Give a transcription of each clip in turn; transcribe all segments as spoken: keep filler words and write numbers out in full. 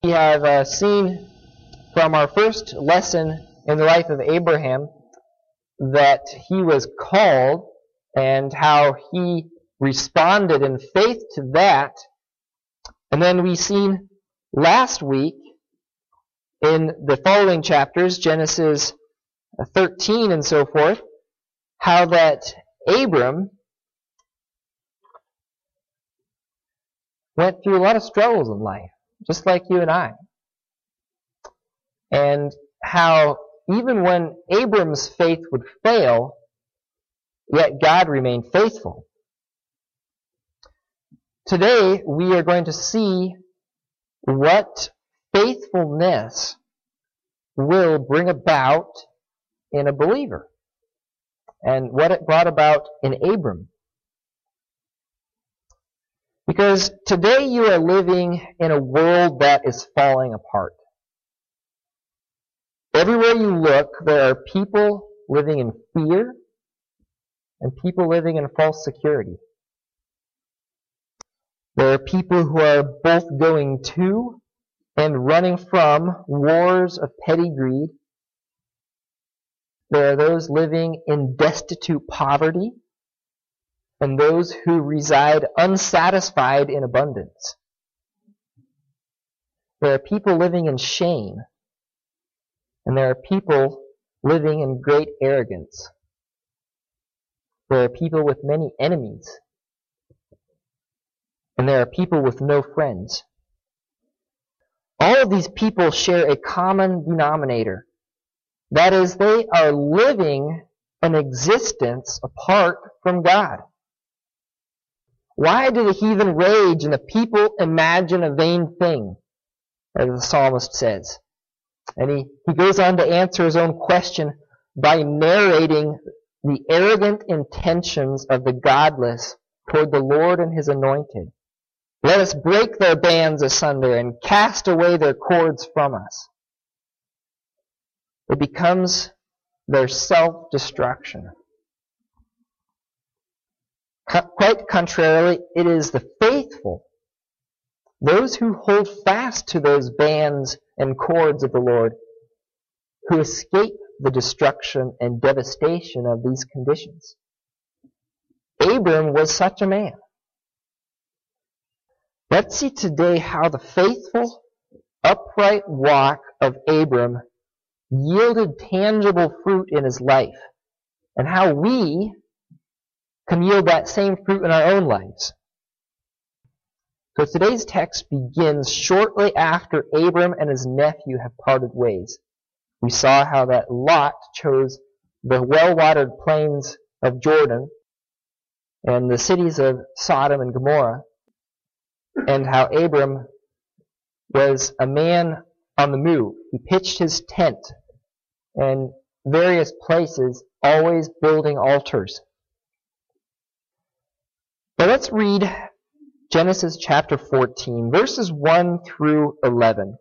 We have uh, seen from our first lesson in the life of Abraham that he was called and how he responded in faith to that. And then we seen last week in the following chapters, Genesis thirteen and so forth, how that Abram went through a lot of struggles in life, just like you and I. And how even when Abram's faith would fail, yet God remained faithful. Today, we are going to see what faithfulness will bring about in a believer, and what it brought about in Abram. Because today you are living in a world that is falling apart. Everywhere you look, there are people living in fear and people living in false security. There are people who are both going to and running from wars of petty greed. There are those living in destitute poverty and those who reside unsatisfied in abundance. There are people living in shame, and there are people living in great arrogance. There are people with many enemies, and there are people with no friends. All of these people share a common denominator. That is, they are living an existence apart from God. Why do the heathen rage and the people imagine a vain thing? As the psalmist says. And he, he goes on to answer his own question by narrating the arrogant intentions of the godless toward the Lord and His anointed. Let us break their bands asunder and cast away their cords from us. It becomes their self-destruction. Quite contrarily, it is the faithful, those who hold fast to those bands and cords of the Lord, who escape the destruction and devastation of these conditions. Abram was such a man. Let's see today how the faithful, upright walk of Abram yielded tangible fruit in his life, and how we can yield that same fruit in our own lives. So today's text begins shortly after Abram and his nephew have parted ways. We saw how that Lot chose the well-watered plains of Jordan and the cities of Sodom and Gomorrah, and how Abram was a man on the move. He pitched his tent in various places, always building altars. But let's read Genesis chapter fourteen, verses one through eleven.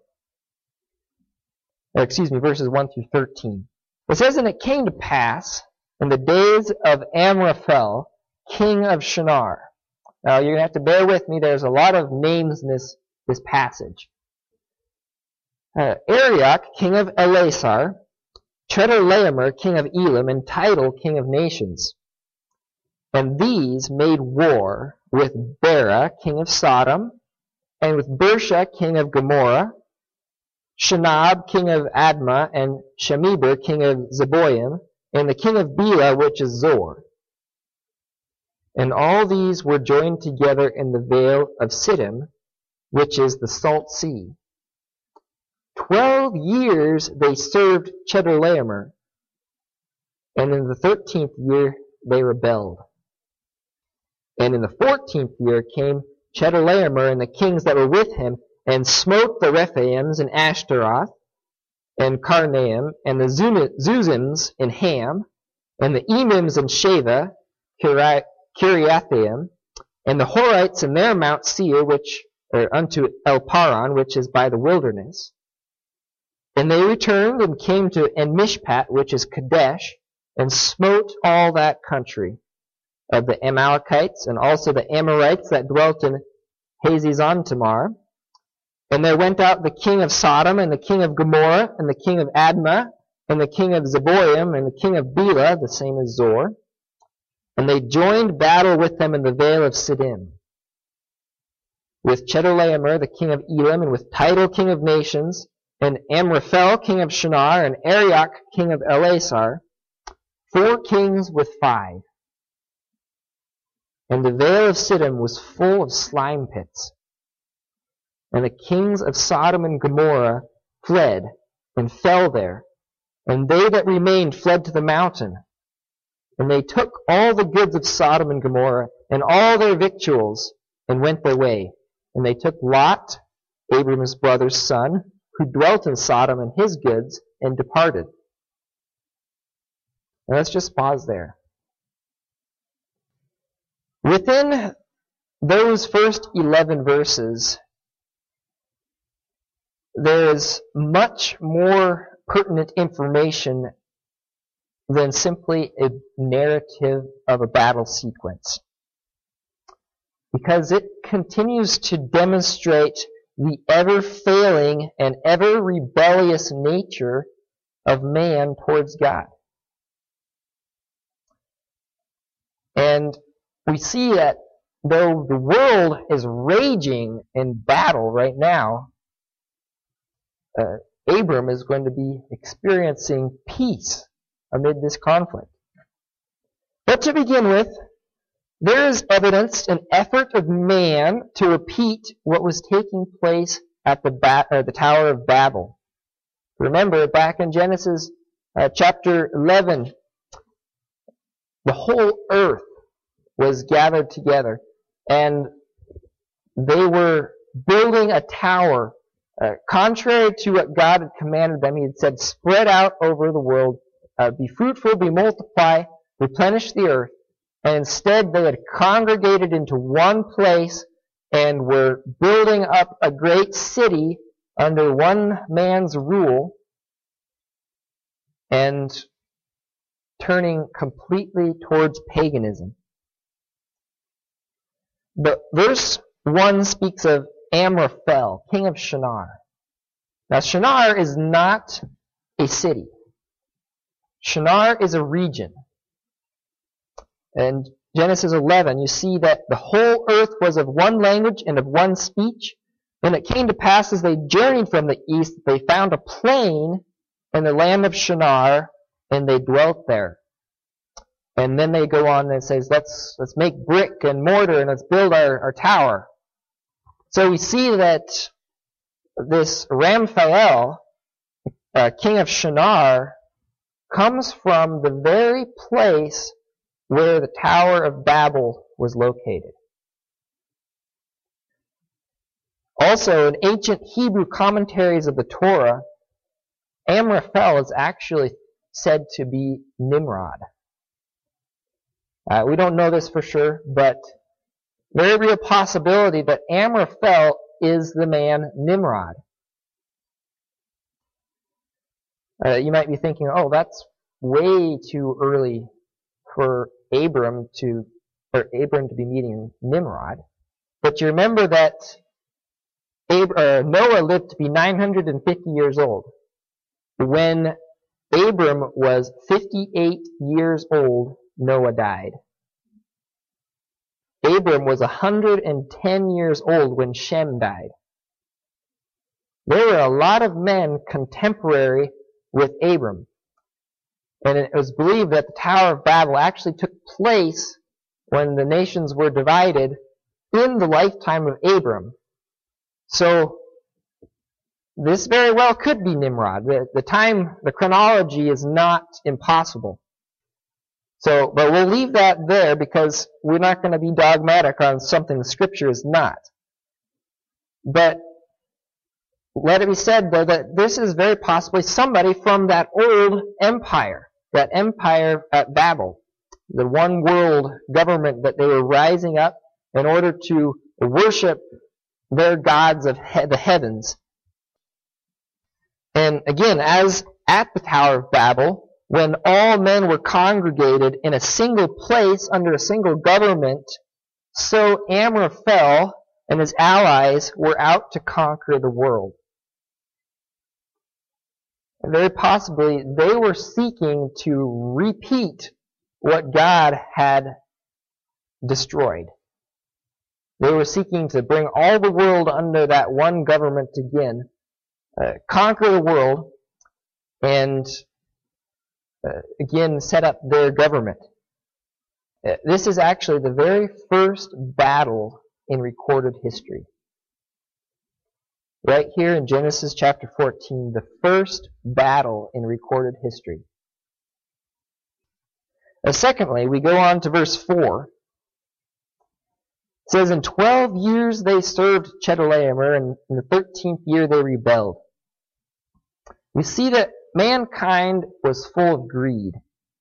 Or excuse me, verses one through thirteen. It says, "And it came to pass in the days of Amraphel, king of Shinar." Now you're going to have to bear with me. There's a lot of names in this, this passage. Uh, Arioch, king of Elasar, Chedorlaomer, king of Elam, and Tidal, king of nations. And these made war with Bera, king of Sodom, and with Bersha, king of Gomorrah, Shinab, king of Admah, and Shemeber, king of Zeboim, and the king of Bela, which is Zor. And all these were joined together in the vale of Siddim, which is the Salt Sea. Twelve years they served Chedorlaomer, and in the thirteenth year they rebelled. And in the fourteenth year came Chedorlaomer and the kings that were with him, and smote the Rephaims in Ashtaroth, and Karnaim, and the Zuzims in Ham, and the Emims in Sheva, Kiriathaim, and the Horites in their Mount Seir, which are unto Elparan, which is by the wilderness. And they returned and came to En-Mishpat, which is Kadesh, and smote all that country of the Amalekites, and also the Amorites that dwelt in Hazezon Tamar, And there went out the king of Sodom, and the king of Gomorrah, and the king of Admah, and the king of Zeboim, and the king of Bela, the same as Zor. And they joined battle with them in the vale of Siddim, with Chedorlaomer, the king of Elam, and with Tidal, king of nations, and Amraphel, king of Shinar, and Arioch, king of Elasar, four kings with five. And the vale of Siddim was full of slime pits. And the kings of Sodom and Gomorrah fled and fell there, and they that remained fled to the mountain. And they took all the goods of Sodom and Gomorrah, and all their victuals, and went their way. And they took Lot, Abram's brother's son, who dwelt in Sodom, and his goods, and departed. Now let's just pause there. Within those first eleven verses, there is much more pertinent information than simply a narrative of a battle sequence, because it continues to demonstrate the ever-failing and ever-rebellious nature of man towards God. And we see that though the world is raging in battle right now, uh, Abram is going to be experiencing peace amid this conflict. But to begin with, there is evidenced an effort of man to repeat what was taking place at the, ba- uh, the Tower of Babel. Remember, back in Genesis uh, chapter eleven, the whole earth was gathered together, and they were building a tower. Uh, contrary to what God had commanded them, He had said, spread out over the world, uh, be fruitful, be multiply, replenish the earth. And instead they had congregated into one place and were building up a great city under one man's rule and turning completely towards paganism. But verse one speaks of Amraphel, king of Shinar. Now Shinar is not a city. Shinar is a region. In Genesis eleven, you see that the whole earth was of one language and of one speech. And it came to pass as they journeyed from the east, they found a plain in the land of Shinar, and they dwelt there. And then they go on and it says, let's let's make brick and mortar and let's build our, our tower. So we see that this Ramphel, uh, king of Shinar, comes from the very place where the Tower of Babel was located. Also, in ancient Hebrew commentaries of the Torah, Amraphel is actually said to be Nimrod. Uh, we don't know this for sure, but very real possibility that Amraphel is the man Nimrod. Uh, you might be thinking, oh, that's way too early for Abram to, or Abram to be meeting Nimrod. But you remember that Ab- uh, Noah lived to be nine hundred fifty years old. When Abram was fifty-eight years old, Noah died. Abram was one hundred ten years old when Shem died. There were a lot of men contemporary with Abram. And it was believed that the Tower of Babel actually took place when the nations were divided in the lifetime of Abram. So this very well could be Nimrod. The, the time, the chronology is not impossible. So, but we'll leave that there because we're not going to be dogmatic on something the Scripture is not. But let it be said, though, that this is very possibly somebody from that old empire, that empire at Babel, the one world government that they were rising up in order to worship their gods of he- the heavens. And again, as at the Tower of Babel, when all men were congregated in a single place under a single government, so Amraphel and his allies were out to conquer the world. And very possibly they were seeking to repeat what God had destroyed. They were seeking to bring all the world under that one government again, uh, conquer the world, and uh, again set up their government. Uh, this is actually the very first battle in recorded history. Right here in Genesis chapter fourteen, the first battle in recorded history. Uh, secondly, we go on to verse four. It says, in twelve years they served Chedorlaomer, and in the thirteenth year they rebelled. We see that mankind was full of greed.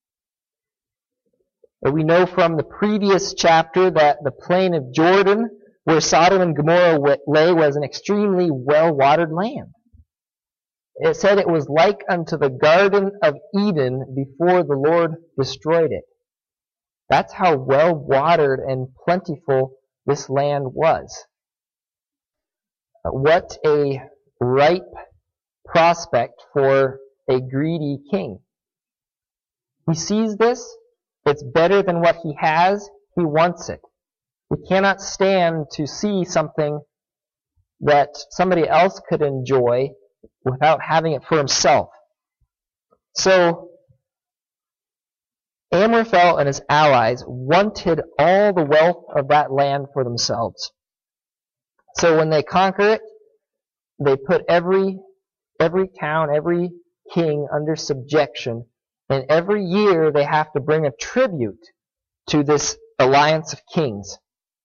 And we know from the previous chapter that the plain of Jordan, where Sodom and Gomorrah lay, was an extremely well-watered land. It said it was like unto the Garden of Eden before the Lord destroyed it. That's how well-watered and plentiful this land was. What a ripe prospect for a greedy king. He sees this. It's better than what he has. He wants it. He cannot stand to see something that somebody else could enjoy without having it for himself. So, Amraphel and his allies wanted all the wealth of that land for themselves. So when they conquer it, they put every every town, every king under subjection, and every year they have to bring a tribute to this alliance of kings.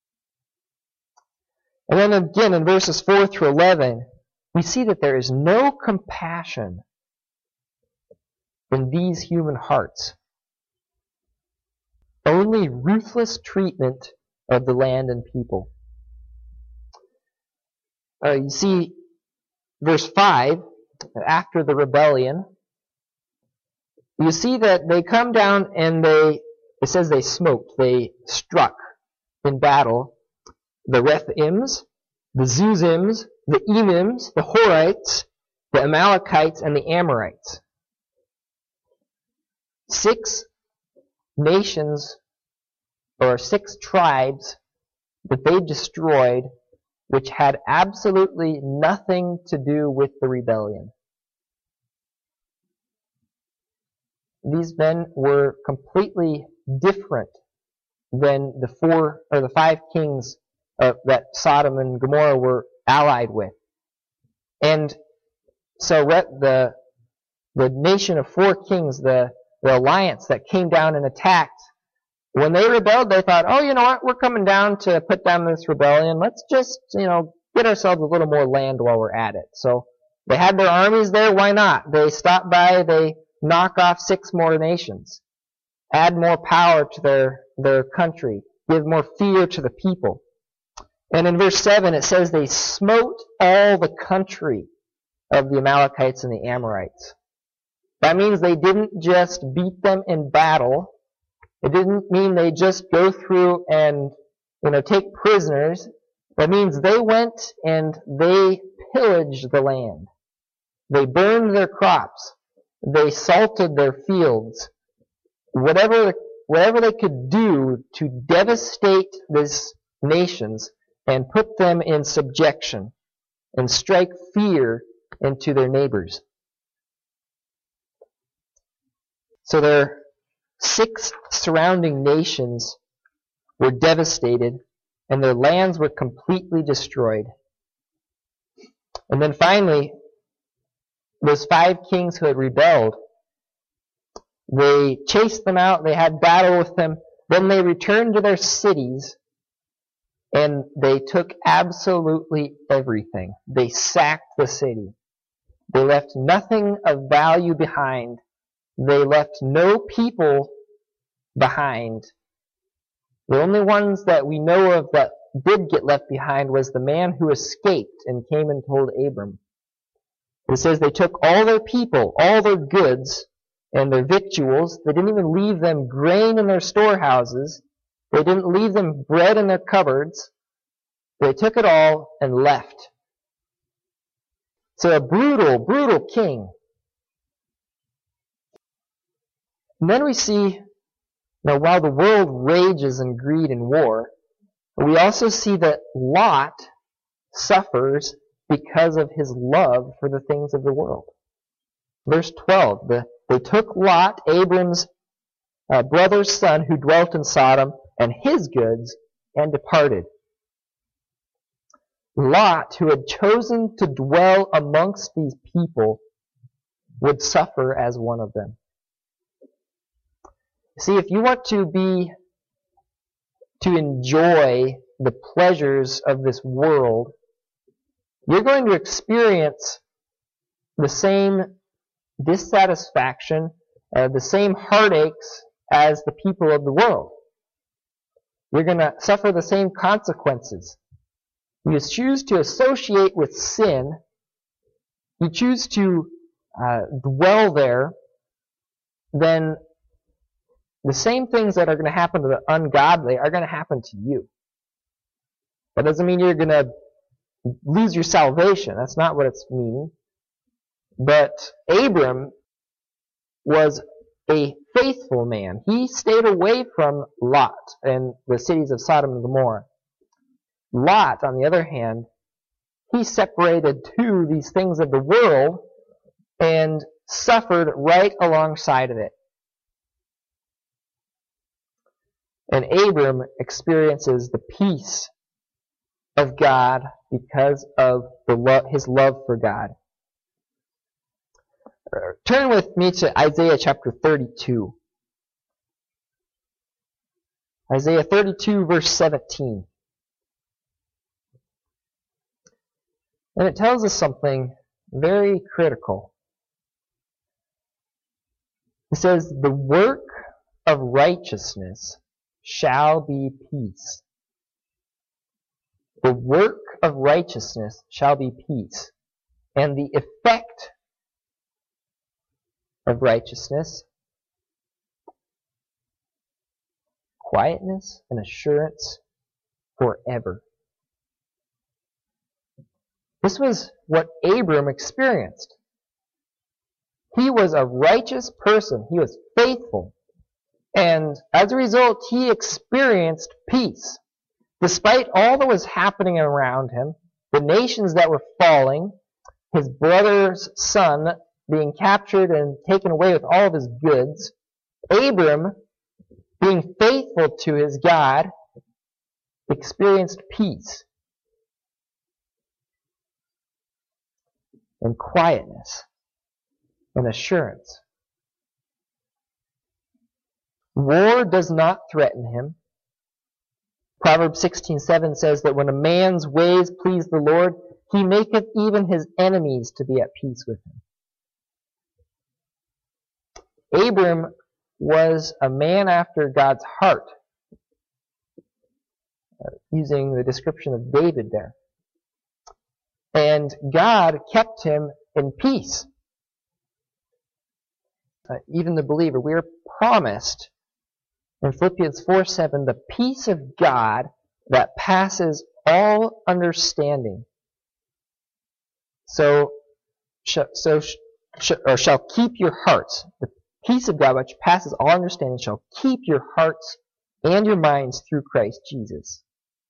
And then again in verses four through eleven, we see that there is no compassion in these human hearts. Only ruthless treatment of the land and people. Uh, you see, verse five, after the rebellion, you see that they come down and they, it says they smoked, they struck in battle the Rephaims, the Zuzims, the Emims, the Horites, the Amalekites, and the Amorites. Six nations, or six tribes, that they destroyed, which had absolutely nothing to do with the rebellion. These men were completely different than the four or the five kings uh, that Sodom and Gomorrah were allied with. And so the the nation of four kings, the, the alliance that came down and attacked, when they rebelled, they thought, oh, you know what, we're coming down to put down this rebellion. Let's just, you know, get ourselves a little more land while we're at it. So they had their armies there, why not? They stop by, they knock off six more nations, add more power to their, their country, give more fear to the people. And in verse seven it says they smote all the country of the Amalekites and the Amorites. That means they didn't just beat them in battle. It didn't mean they just go through and, you know, take prisoners. That means they went and they pillaged the land. They burned their crops. They salted their fields. Whatever, whatever they could do to devastate these nations and put them in subjection and strike fear into their neighbors. So their six surrounding nations were devastated and their lands were completely destroyed. And then finally, those five kings who had rebelled, they chased them out, they had battle with them, then they returned to their cities and they took absolutely everything. They sacked the city. They left nothing of value behind. They left no people behind. The only ones that we know of that did get left behind was the man who escaped and came and told Abram. It says they took all their people, all their goods, and their victuals. They didn't even leave them grain in their storehouses. They didn't leave them bread in their cupboards. They took it all and left. So a brutal, brutal king. And then we see, now while the world rages in greed and war, we also see that Lot suffers because of his love for the things of the world. Verse twelve, the, they took Lot, Abram's uh, brother's son, who dwelt in Sodom, and his goods, and departed. Lot, who had chosen to dwell amongst these people, would suffer as one of them. See, if you want to be, to enjoy the pleasures of this world, you're going to experience the same dissatisfaction, uh, the same heartaches as the people of the world. You're going to suffer the same consequences. You choose to associate with sin, you choose to uh, dwell there, then the same things that are going to happen to the ungodly are going to happen to you. That doesn't mean you're going to lose your salvation. That's not what it's meaning. But Abram was a faithful man. He stayed away from Lot and the cities of Sodom and Gomorrah. Lot, on the other hand, he separated to these things of the world and suffered right alongside of it. And Abram experiences the peace of God because of the lo- his love for God. Turn with me to Isaiah chapter thirty-two. Isaiah thirty-two, verse seventeen. And it tells us something very critical. It says, "The work of righteousness shall be peace." The work of righteousness shall be peace. And the effect of righteousness, quietness and assurance forever. This was what Abram experienced. He was a righteous person. He was faithful. And as a result, he experienced peace. Despite all that was happening around him, the nations that were falling, his brother's son being captured and taken away with all of his goods, Abram, being faithful to his God, experienced peace and quietness and assurance. War does not threaten him. Proverbs sixteen seven says that when a man's ways please the Lord, he maketh even his enemies to be at peace with him. Abram was a man after God's heart, uh, using the description of David there. And God kept him in peace. Uh, even the believer, we are promised in Philippians four seven, the peace of God that passes all understanding. So, so or shall keep your hearts. The peace of God which passes all understanding shall keep your hearts and your minds through Christ Jesus.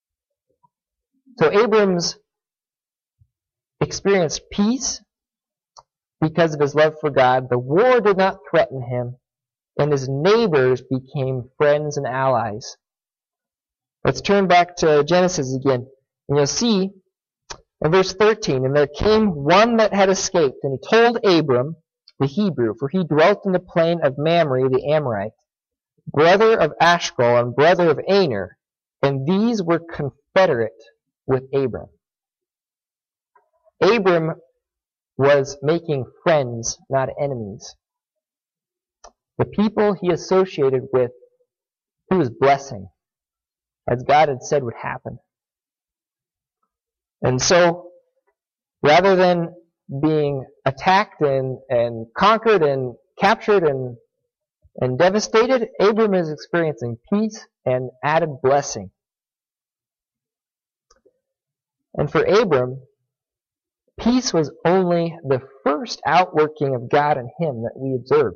So Abram's experienced peace because of his love for God. The war did not threaten him, and his neighbors became friends and allies. Let's turn back to Genesis again, and you'll see in verse thirteen, "And there came one that had escaped, and he told Abram, the Hebrew, for he dwelt in the plain of Mamre the Amorite, brother of Ashcol and brother of Aner, and these were confederate with Abram." Abram was making friends, not enemies. The people he associated with, he was blessing, as God had said would happen. And so, rather than being attacked and, and conquered and captured and, and devastated, Abram is experiencing peace and added blessing. And for Abram, peace was only the first outworking of God in him that we observe.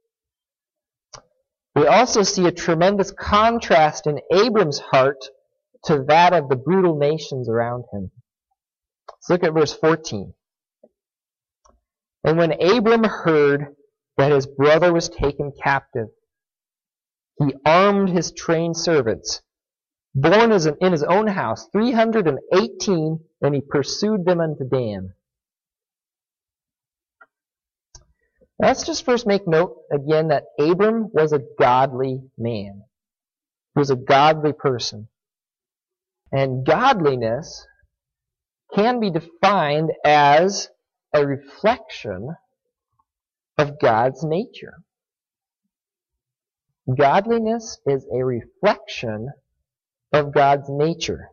We also see a tremendous contrast in Abram's heart to that of the brutal nations around him. Let's look at verse fourteen. And when Abram heard that his brother was taken captive, he armed his trained servants, born in his own house, three hundred eighteen, and he pursued them unto Dan. Now let's just first make note again that Abram was a godly man. He was a godly person. And godliness can be defined as a reflection of God's nature. Godliness is a reflection of God's nature.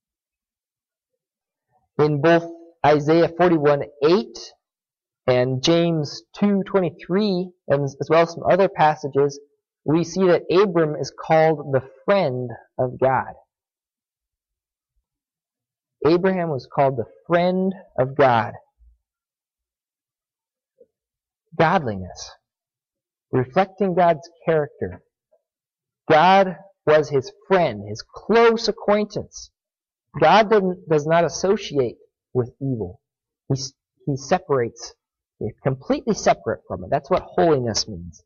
In both Isaiah forty-one eight and James two twenty-three, and as well as some other passages, we see that Abram is called the friend of God. Abraham was called the friend of God. Godliness, reflecting God's character. God was his friend, his close acquaintance. God does not associate with evil. He, he separates, he's completely separate from it. That's what holiness means.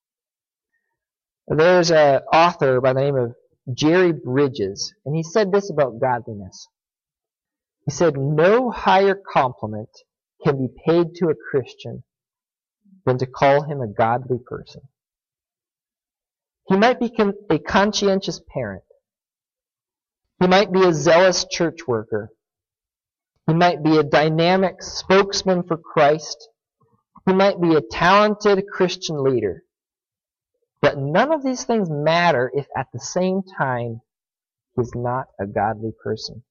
There's an author by the name of Jerry Bridges, and he said this about godliness. He said, no higher compliment can be paid to a Christian than to call him a godly person. He might be a conscientious parent. He might be a zealous church worker. He might be a dynamic spokesman for Christ. He might be a talented Christian leader. But none of these things matter if at the same time he's not a godly person.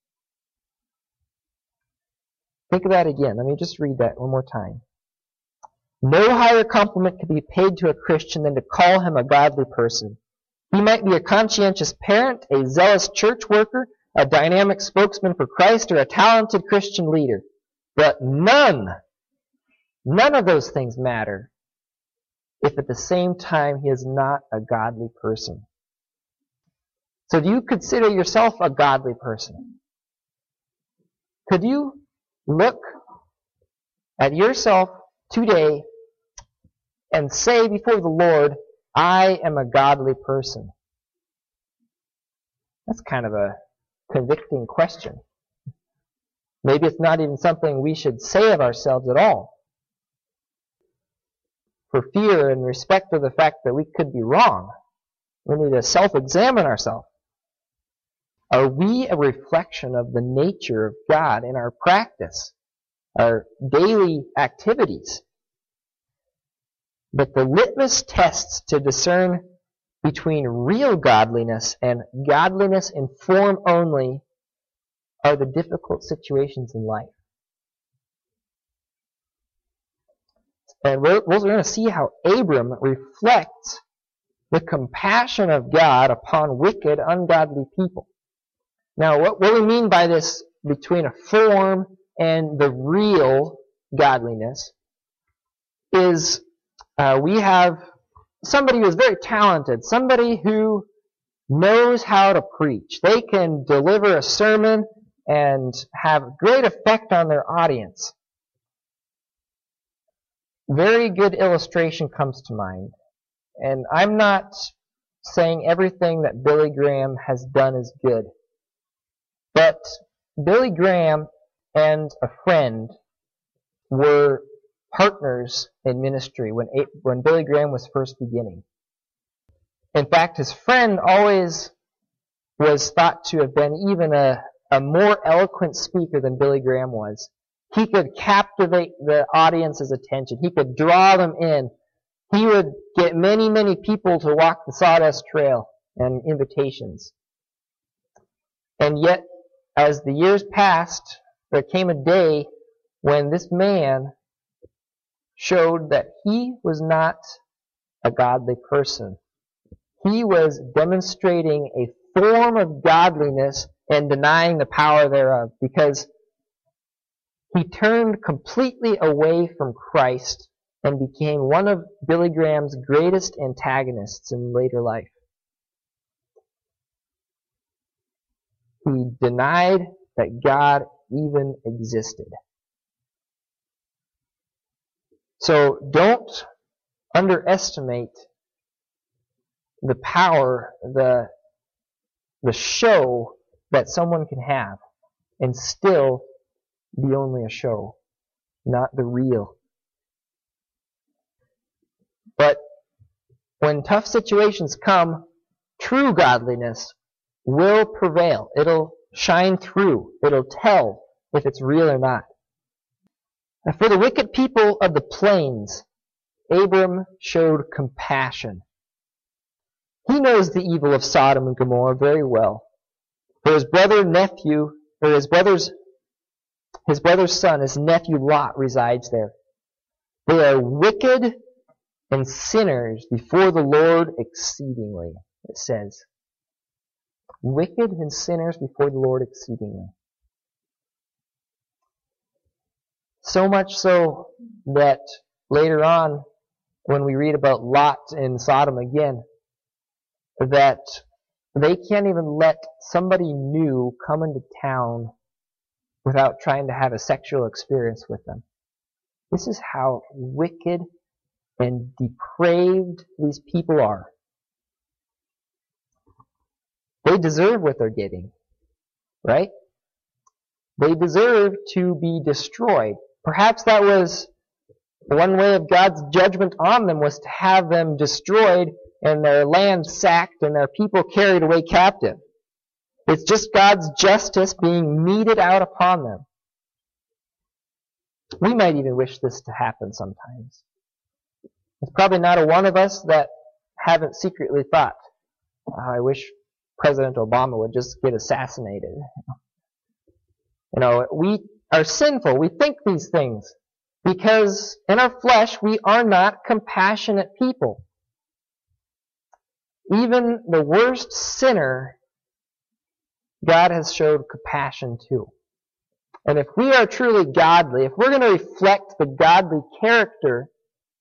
Think of that again. Let me just read that one more time. No higher compliment can be paid to a Christian than to call him a godly person. He might be a conscientious parent, a zealous church worker, a dynamic spokesman for Christ, or a talented Christian leader. But none, none of those things matter if at the same time he is not a godly person. So do you consider yourself a godly person? Could you look at yourself today and say before the Lord, I am a godly person? That's kind of a convicting question. Maybe it's not even something we should say of ourselves at all, for fear and respect of the fact that we could be wrong. We need to self-examine ourselves. Are we a reflection of the nature of God in our practice, our daily activities? But the litmus tests to discern between real godliness and godliness in form only are the difficult situations in life. And we're, we're going to see how Abram reflects the compassion of God upon wicked, ungodly people. Now, what, what we mean by this between a form and the real godliness is uh, we have somebody who is very talented, somebody who knows how to preach. They can deliver a sermon and have great effect on their audience. Very good illustration comes to mind. And I'm not saying everything that Billy Graham has done is good. But Billy Graham and a friend were partners in ministry when, when Billy Graham was first beginning. In fact, his friend always was thought to have been even a, a more eloquent speaker than Billy Graham was. He could captivate the audience's attention. He could draw them in. He would get many, many people to walk the Sawdust Trail and invitations. And yet, as the years passed, there came a day when this man showed that he was not a godly person. He was demonstrating a form of godliness and denying the power thereof, because he turned completely away from Christ and became one of Billy Graham's greatest antagonists in later life. He denied that God even existed. So don't underestimate the power, the, the show that someone can have and still be only a show, not the real. But when tough situations come, true godliness will prevail. It'll shine through. It'll tell if it's real or not. And for the wicked people of the plains, Abram showed compassion. He knows the evil of Sodom and Gomorrah very well. For his brother nephew, or his brother's his brother's son, his nephew Lot, resides there. They are wicked and sinners before the Lord exceedingly, it says. Wicked and sinners before the Lord exceedingly. So much so that later on, when we read about Lot in Sodom again, that they can't even let somebody new come into town without trying to have a sexual experience with them. This is how wicked and depraved these people are. They deserve what they're getting, right? They deserve to be destroyed. Perhaps that was one way of God's judgment on them, was to have them destroyed and their land sacked and their people carried away captive. It's just God's justice being meted out upon them. We might even wish this to happen sometimes. There's probably not a one of us that haven't secretly thought, oh, I wish President Obama would just get assassinated. You know, we are sinful. We think these things because in our flesh we are not compassionate people. Even the worst sinner, God has showed compassion to. And if we are truly godly, if we're going to reflect the godly character,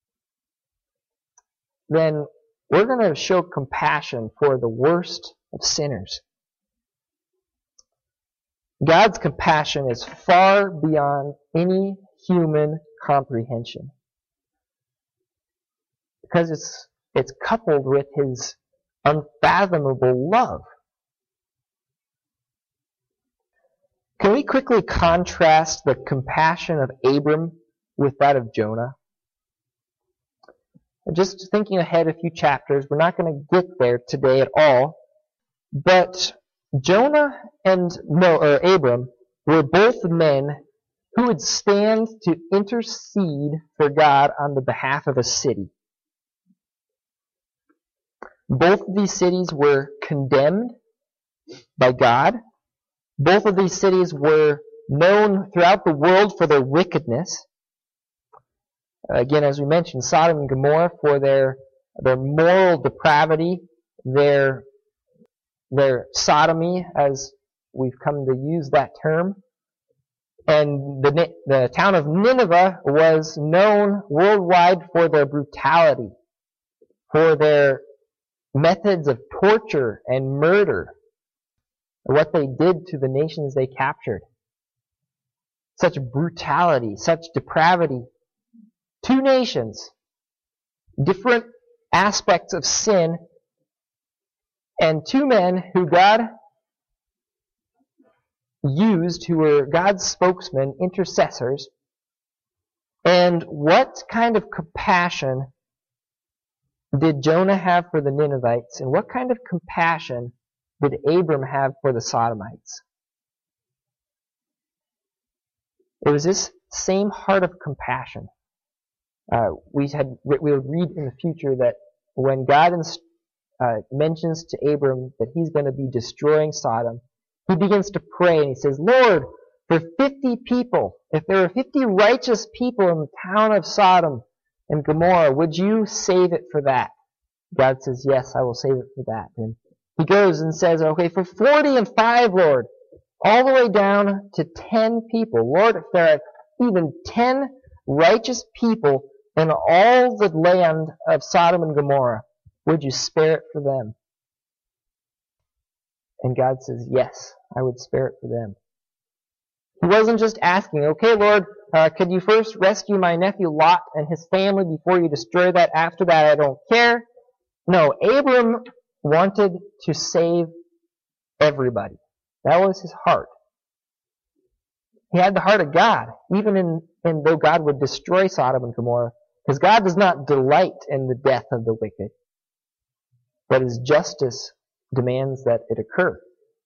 then we're going to show compassion for the worst of sinners. God's compassion is far beyond any human comprehension, because it's it's coupled with His unfathomable love. Can we quickly contrast the compassion of Abram with that of Jonah? Just thinking ahead a few chapters, we're not going to get there today at all, but Jonah and no, or Abram were both men who would stand to intercede for God on the behalf of a city. Both of these cities were condemned by God. Both of these cities were known throughout the world for their wickedness. Again, as we mentioned, Sodom and Gomorrah for their their moral depravity, their their sodomy, as we've come to use that term. And the the town of Nineveh was known worldwide for their brutality, for their methods of torture and murder, what they did to the nations they captured. Such brutality, such depravity. Two nations, different aspects of sin, and two men who God used, who were God's spokesmen, intercessors. And what kind of compassion did Jonah have for the Ninevites, and what kind of compassion did Abram have for the Sodomites? It was this same heart of compassion. Uh, we had we will read in the future that when God uh, mentions to Abram that He's going to be destroying Sodom, he begins to pray and he says, "Lord, for fifty people, if there are fifty righteous people in the town of Sodom and Gomorrah, would you save it for that?" God says, "Yes, I will save it for that." And He goes and says, "Okay, for forty and five, Lord, all the way down to ten people. Lord, if there are even ten righteous people in all the land of Sodom and Gomorrah, would you spare it for them? And God says, yes, I would spare it for them. He wasn't just asking, okay, Lord, uh, could you first rescue my nephew Lot and his family before you destroy that? After that, I don't care. No, Abram wanted to save everybody. That was his heart. He had the heart of God, even in, in though God would destroy Sodom and Gomorrah, because God does not delight in the death of the wicked, but his justice demands that it occur.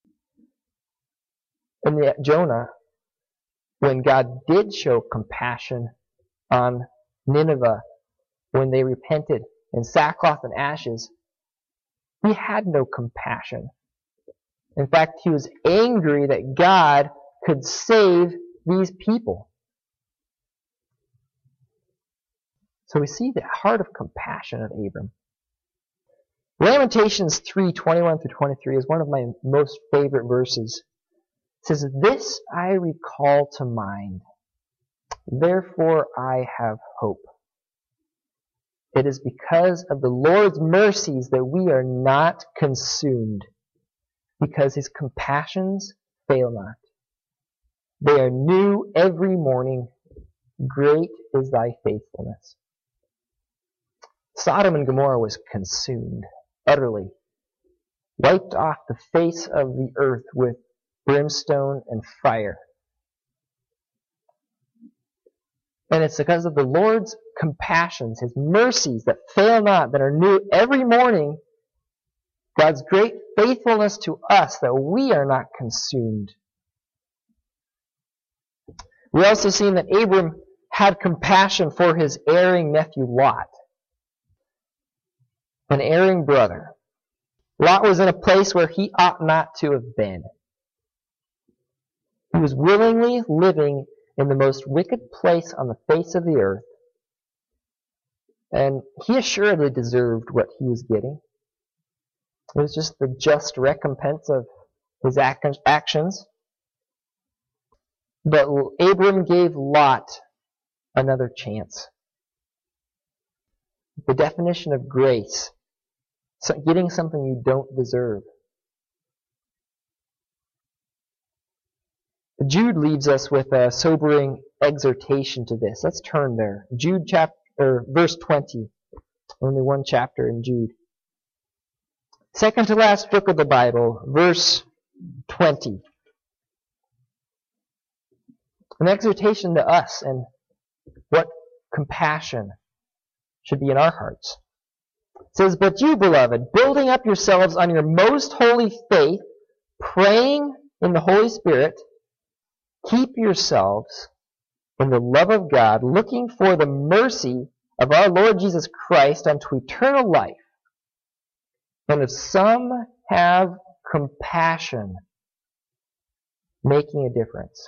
And yet Jonah, when God did show compassion on Nineveh, when they repented in sackcloth and ashes, he had no compassion. In fact, he was angry that God could save these people. So we see the heart of compassion of Abram. Lamentations three, twenty-one through twenty-three is one of my most favorite verses. It says, "This I recall to mind, therefore I have hope. It is because of the Lord's mercies that we are not consumed, because his compassions fail not. They are new every morning. Great is thy faithfulness." Sodom and Gomorrah was consumed, utterly, wiped off the face of the earth with brimstone and fire. And it's because of the Lord's compassions, his mercies that fail not, that are new every morning, God's great faithfulness to us, that we are not consumed. We also see that Abram had compassion for his erring nephew Lot, an erring brother. Lot was in a place where he ought not to have been. He was willingly living in the most wicked place on the face of the earth, and he assuredly deserved what he was getting. It was just the just recompense of his actions. But Abram gave Lot another chance. The definition of grace, so getting something you don't deserve. Jude leaves us with a sobering exhortation to this. Let's turn there. Jude chapter, or verse twenty. Only one chapter in Jude. Second to last book of the Bible, verse twenty. An exhortation to us and what compassion should be in our hearts. It says, "But you, beloved, building up yourselves on your most holy faith, praying in the Holy Spirit, keep yourselves in the love of God, looking for the mercy of our Lord Jesus Christ unto eternal life. And if some have compassion, making a difference."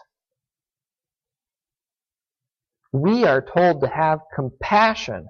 We are told to have compassion.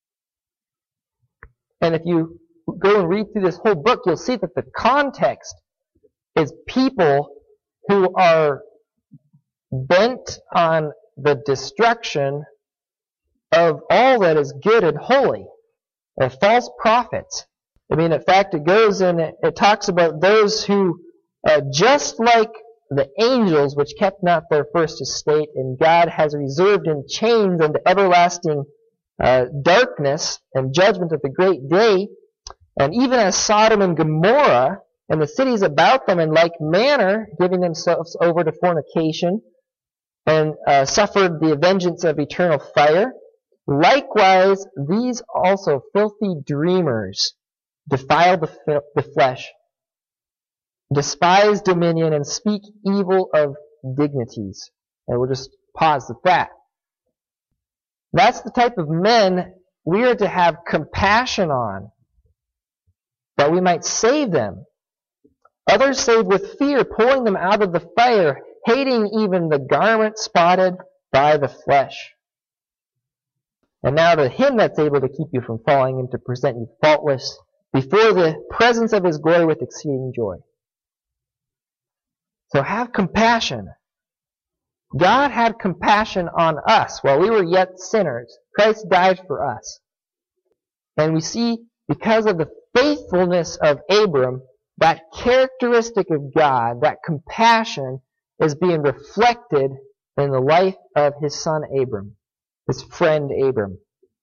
And if you go and read through this whole book, you'll see that the context is people who are bent on the destruction of all that is good and holy. They're false prophets. I mean, in fact, it goes and it, it talks about those who, uh, just like the angels which kept not their first estate, and God has reserved in chains unto everlasting uh, darkness and judgment of the great day, and even as Sodom and Gomorrah and the cities about them in like manner, giving themselves over to fornication, and uh, suffered the vengeance of eternal fire, likewise these also filthy dreamers defile the, f- the flesh, despise dominion, and speak evil of dignities. And we'll just pause at that. That's the type of men we are to have compassion on, that we might save them. Others saved with fear, pulling them out of the fire, hating even the garment spotted by the flesh. And now to him that's able to keep you from falling and to present you faultless before the presence of his glory with exceeding joy. So have compassion. God had compassion on us while we were yet sinners. Christ died for us. And we see, because of the faithfulness of Abram, that characteristic of God, that compassion, is being reflected in the life of his son Abram, his friend Abram.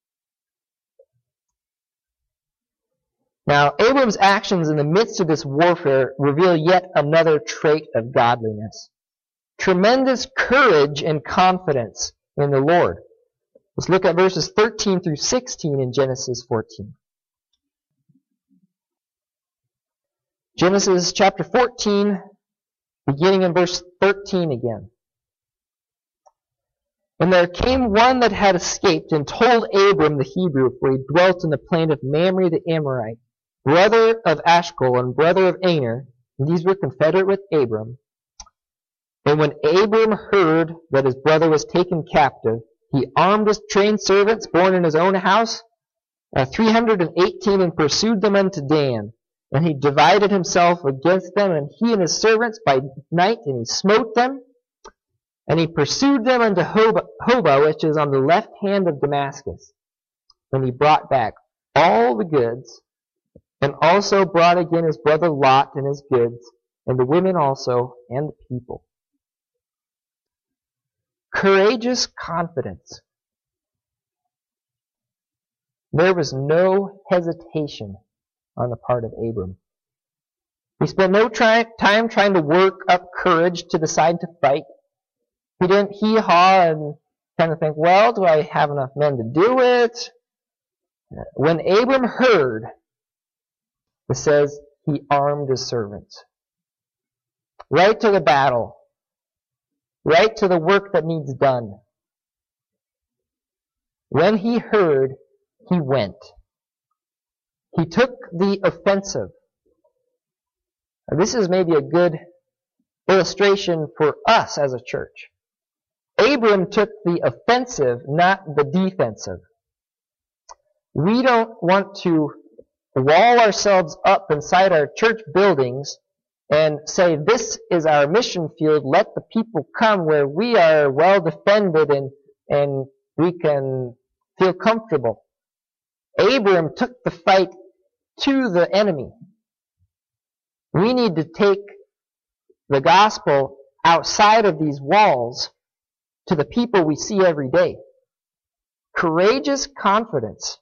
Now, Abram's actions in the midst of this warfare reveal yet another trait of godliness. Tremendous courage and confidence in the Lord. Let's look at verses thirteen through sixteen in Genesis fourteen. Genesis chapter fourteen, beginning in verse thirteen again. And there came one that had escaped and told Abram the Hebrew, for he dwelt in the plain of Mamre the Amorite, brother of Ashcol and brother of Aner, and these were confederate with Abram. And when Abram heard that his brother was taken captive, he armed his trained servants born in his own house, uh, three hundred and eighteen, and pursued them unto Dan. And he divided himself against them, and he and his servants by night, and he smote them. And he pursued them unto Hobah, Hobah, which is on the left hand of Damascus. And he brought back all the goods, and also brought again his brother Lot and his goods, and the women also, and the people. Courageous confidence. There was no hesitation on the part of Abram. He spent no try, time trying to work up courage to decide to fight. He didn't hee-haw and kind of think, well, do I have enough men to do it? When Abram heard, it says he armed his servants. Right to the battle. Right to the work that needs done. When he heard, he went. He took the offensive. Now, this is maybe a good illustration for us as a church. Abram took the offensive, not the defensive. We don't want to wall ourselves up inside our church buildings and say, this is our mission field, let the people come where we are well defended and, and we can feel comfortable. Abram took the fight to the enemy. We need to take the gospel outside of these walls to the people we see every day. Courageous confidence.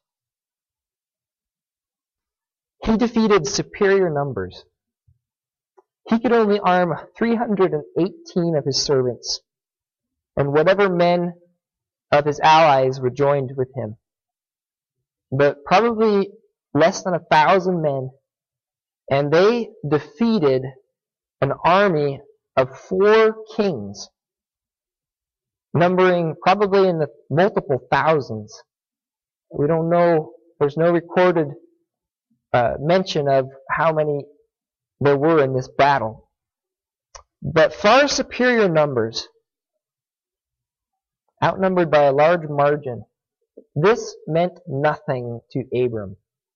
He defeated superior numbers. He could only arm three hundred eighteen of his servants, and whatever men of his allies were joined with him. But probably less than a thousand men, and they defeated an army of four kings, numbering probably in the multiple thousands. We don't know, there's no recorded uh, mention of how many there were in this battle. But far superior numbers, outnumbered by a large margin. This meant nothing to Abram.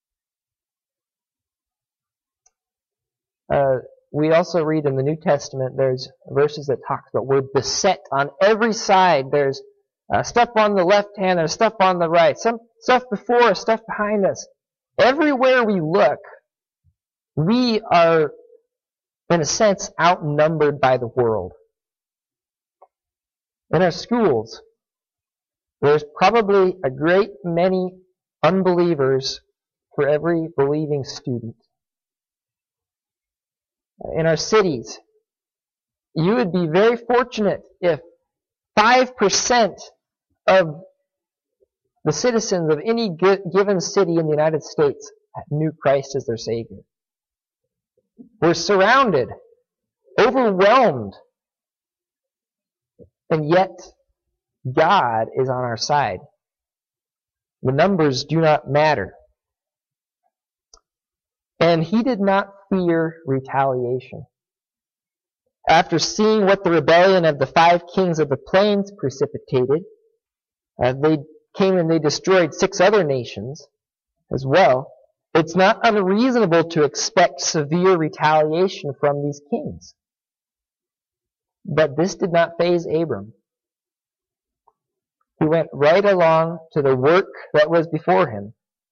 Uh, we also read in the New Testament, there's verses that talk about we're beset on every side. There's uh, stuff on the left hand, there's stuff on the right, some stuff before us, stuff behind us. Everywhere we look, we are, in a sense, outnumbered by the world. In our schools, there's probably a great many unbelievers for every believing student. In our cities, you would be very fortunate if five percent of the citizens of any given city in the United States knew Christ as their Savior. We're surrounded, overwhelmed, and yet God is on our side. The numbers do not matter. And he did not fear retaliation. After seeing what the rebellion of the five kings of the plains precipitated, uh, they came and they destroyed six other nations as well. It's not unreasonable to expect severe retaliation from these kings. But this did not faze Abram. He went right along to the work that was before him.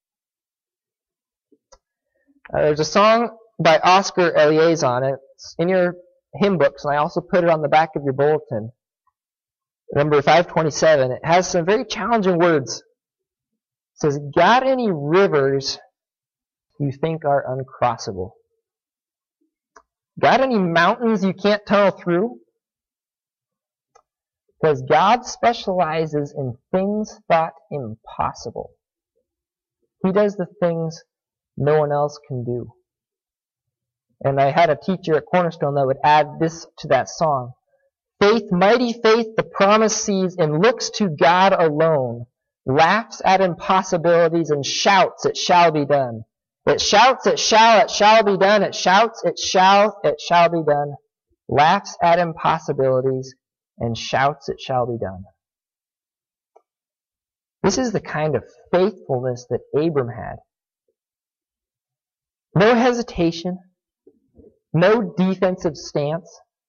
Uh, there's a song by Oscar Eliazon. It's in your hymn books, and I also put it on the back of your bulletin. Number five twenty-seven. It has some very challenging words. It says, "Got any rivers you think are uncrossable? Got any mountains you can't tunnel through? Because God specializes in things thought impossible. He does the things no one else can do." And I had a teacher at Cornerstone that would add this to that song. "Faith, mighty faith, the promise sees and looks to God alone, laughs at impossibilities and shouts, it shall be done. It shouts, it shall, it shall be done. It shouts, it shall, it shall be done. Laughs at impossibilities and shouts, it shall be done." This is the kind of faithfulness that Abram had. No hesitation. No defensive stance.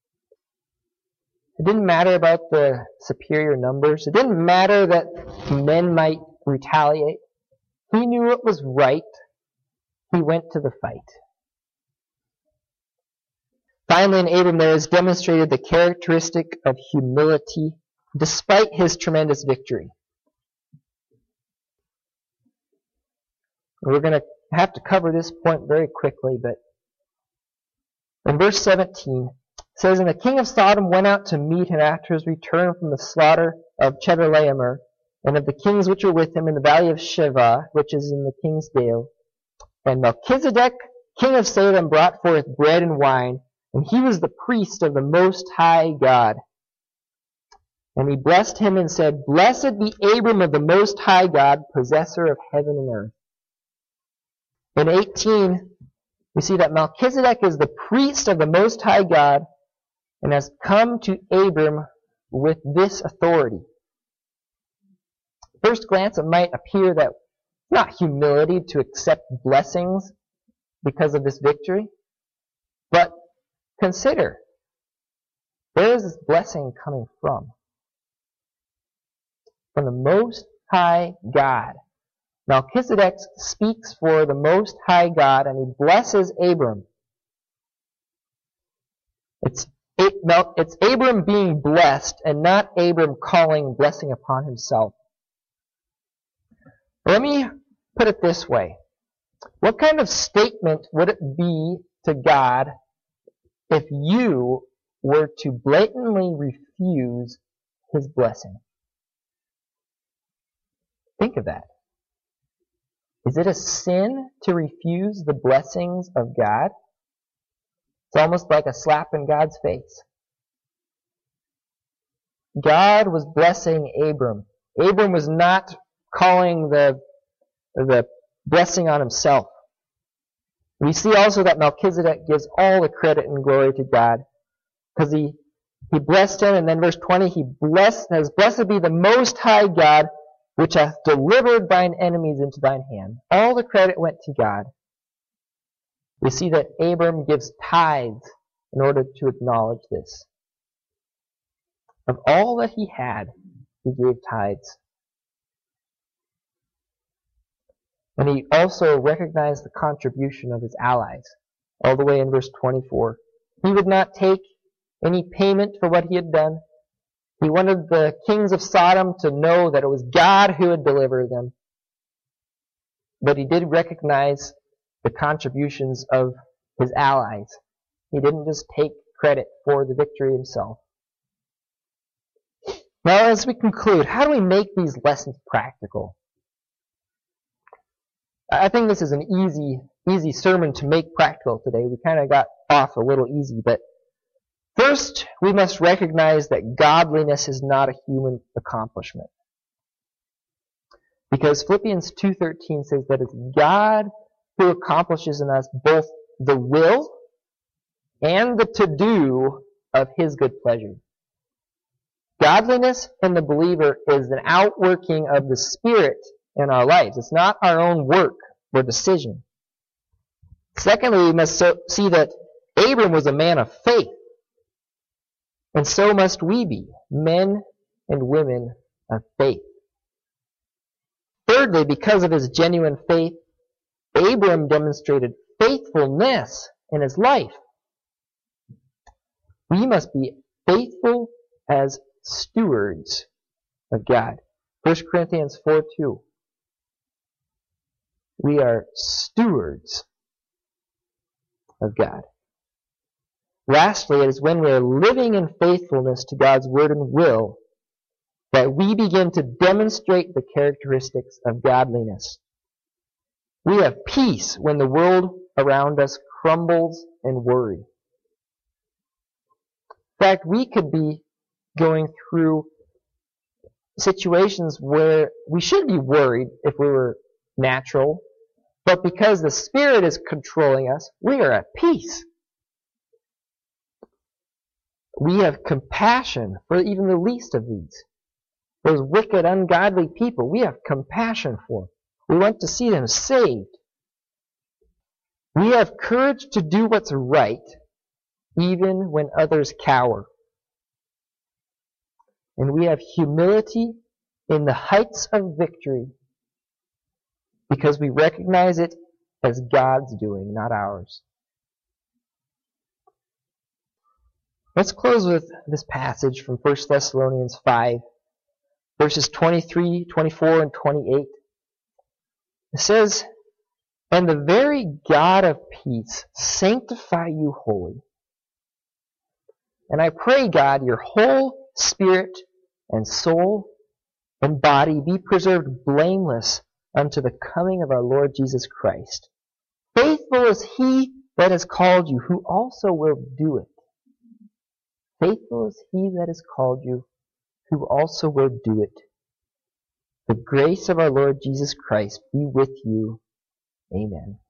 It didn't matter about the superior numbers. It didn't matter that men might retaliate. He knew it was right. He went to the fight. Finally, in Abram, there is demonstrated the characteristic of humility despite his tremendous victory. We're going to have to cover this point very quickly, but in verse seventeen, it says, "And the king of Sodom went out to meet him after his return from the slaughter of Chedorlaomer, and of the kings which were with him in the valley of Sheva, which is in the king's dale. And Melchizedek, king of Salem, brought forth bread and wine, and he was the priest of the Most High God. And he blessed him and said, Blessed be Abram of the Most High God, possessor of heaven and earth." In eighteen, we see that Melchizedek is the priest of the Most High God and has come to Abram with this authority. At first glance, it might appear that it's not humility to accept blessings because of this victory. But consider, where is this blessing coming from? From the Most High God. Melchizedek speaks for the Most High God, and he blesses Abram. It's, it's Abram being blessed, and not Abram calling blessing upon himself. Let me put it this way. What kind of statement would it be to God if you were to blatantly refuse his blessing? Think of that. Is it a sin to refuse the blessings of God? It's almost like a slap in God's face. God was blessing Abram. Abram was not calling the, the blessing on himself. We see also that Melchizedek gives all the credit and glory to God, because he, he blessed him, and then verse twenty, he blessed, says, Blessed be the Most High God, which hath delivered thine enemies into thine hand. All the credit went to God. We see that Abram gives tithes in order to acknowledge this. Of all that he had, he gave tithes. And he also recognized the contribution of his allies, all the way in verse twenty-four. He would not take any payment for what he had done. He wanted the kings of Sodom to know that it was God who had delivered them. But he did recognize the contributions of his allies. He didn't just take credit for the victory himself. Now, as we conclude, how do we make these lessons practical? I think this is an easy, easy sermon to make practical today. We kind of got off a little easy, but first, we must recognize that godliness is not a human accomplishment. Because Philippians two thirteen says that it's God who accomplishes in us both the will and the to-do of His good pleasure. Godliness in the believer is an outworking of the Spirit in our lives. It's not our own work or decision. Secondly, we must so see that Abram was a man of faith. And so must we be, men and women of faith. Thirdly, because of his genuine faith, Abram demonstrated faithfulness in his life. We must be faithful as stewards of God. First Corinthians four two. We are stewards of God. Lastly, it is when we are living in faithfulness to God's word and will that we begin to demonstrate the characteristics of godliness. We have peace when the world around us crumbles and worry. In fact, we could be going through situations where we should be worried if we were natural, but because the Spirit is controlling us, we are at peace. We have compassion for even the least of these. Those wicked, ungodly people, we have compassion for them. We want to see them saved. We have courage to do what's right, even when others cower. And we have humility in the heights of victory because we recognize it as God's doing, not ours. Let's close with this passage from First Thessalonians five, verses twenty-three, twenty-four, and twenty-eight. It says, "And the very God of peace sanctify you wholly. And I pray, God, your whole spirit and soul and body be preserved blameless unto the coming of our Lord Jesus Christ. Faithful is he that has called you, who also will do it. Faithful is he that has called you, who also will do it. The grace of our Lord Jesus Christ be with you. Amen."